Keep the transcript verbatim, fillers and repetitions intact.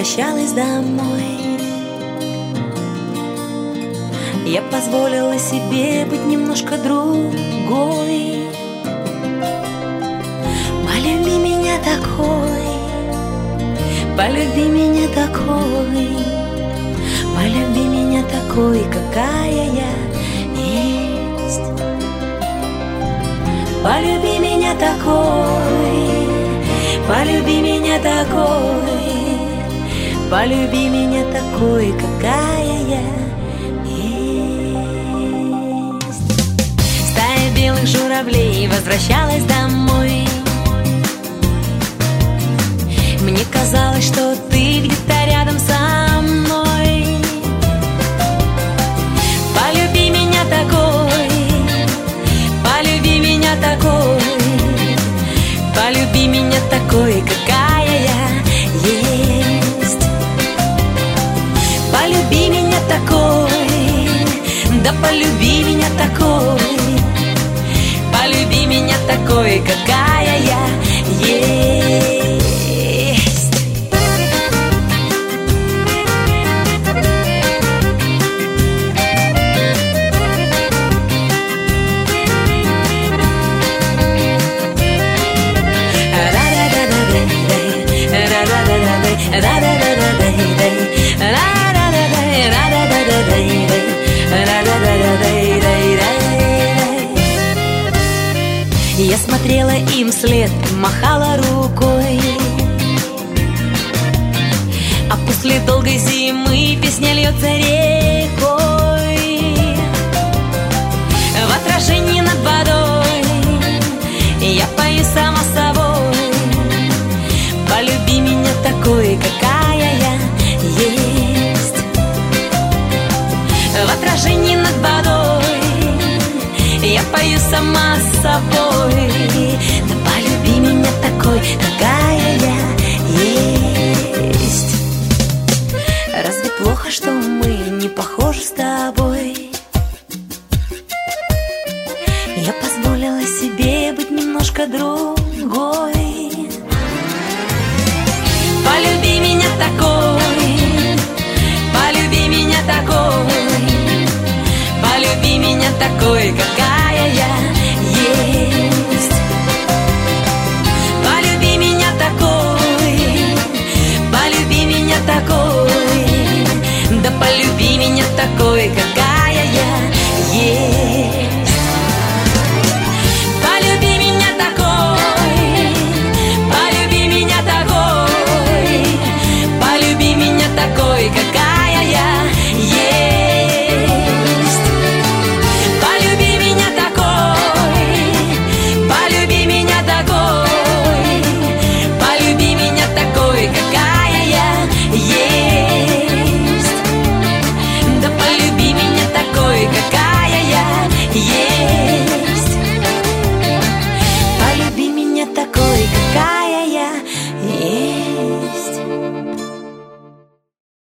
возвращалась домой, я позволила себе быть немножко другой. Полюби меня такой, полюби меня такой, полюби меня такой, какая я есть. Полюби меня такой, полюби меня такой, полюби меня такой, какая я есть. Стая белых журавлей возвращалась домой. Мне казалось, что ты где-то рядом со мной. Полюби меня такой, полюби меня такой, полюби меня такой, какая я есть. Полюби меня такой, да полюби меня такой, полюби меня такой, какая я есть. Я смотрела им вслед, махала рукой, а после долгой зимы песня льется рекой. В отражении над водой я пою сама собой. Полюби меня такой, какая я есть. В отражении над водой я пою сама собой. Да полюби меня такой, какая я есть. Разве плохо, что мы не похожи?